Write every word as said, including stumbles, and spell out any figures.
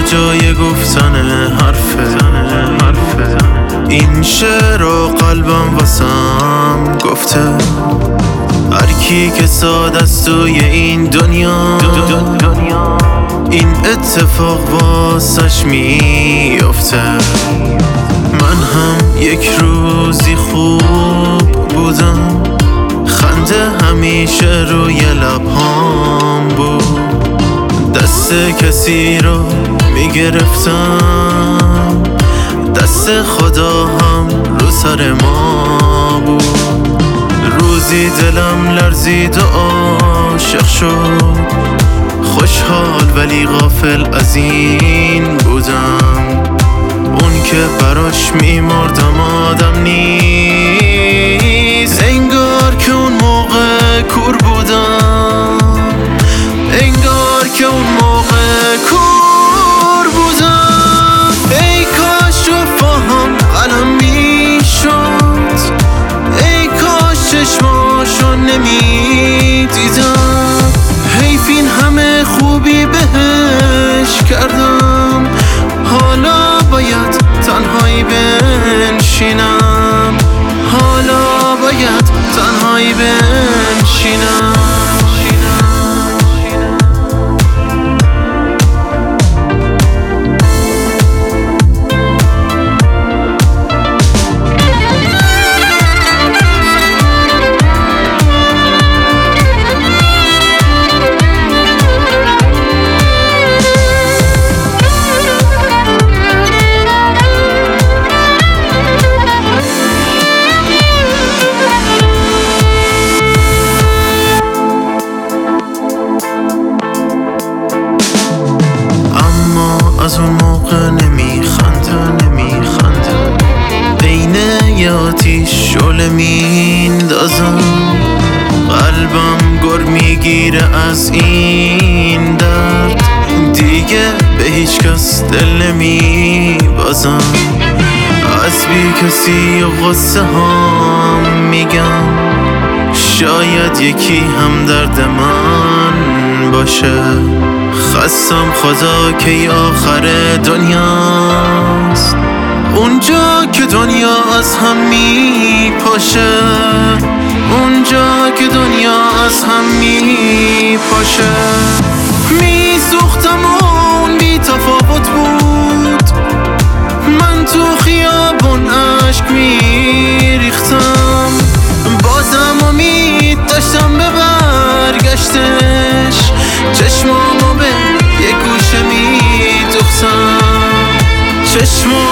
جای گفتن حرفه. این شعر و قلبم واسم گفته هر کی که ساده است توی این دنیا این اتفاق واسش میفته. من هم یک روزی خوب بودم، خنده همیشه روی لبهام بود، دست کسی رو میگرفتم، دست خدا هم رو سر ما بود. روزی دلم لرزید و عاشق شد، خوشحال ولی غافل از این بودم، اون که براش میمردم آدم نیست. انگار که اون موقع کور بودم، انگار که اون موقع کور بودم. ای کاش رفاهم قلم میشد، ای کاش چشماشو نمیدیدم. حیف این همه خوبی بهش کردم، حالا باید تنهایی بنشینم، حالا باید تنهایی بنشینم. از اون موقع نمیخنده نمیخنده بین یه آتیش شعله میندازم، قلبم گر میگیره از این درد، دیگه به هیچ کس دل نمیبازم. از بی کسی و غصه هم میگم، شاید یکی هم درد من باشه. خستم خدا که آخر دنیاست، اونجا که دنیا از هم میپاشه، اونجا که دنیا از هم میپاشه. میسوختم و اون بی تفاوت بود، من تو خیابون عشق میریختم، بازم امید داشتم به برگشتش، چشمامو به یه گوشه میدوختم، چشمام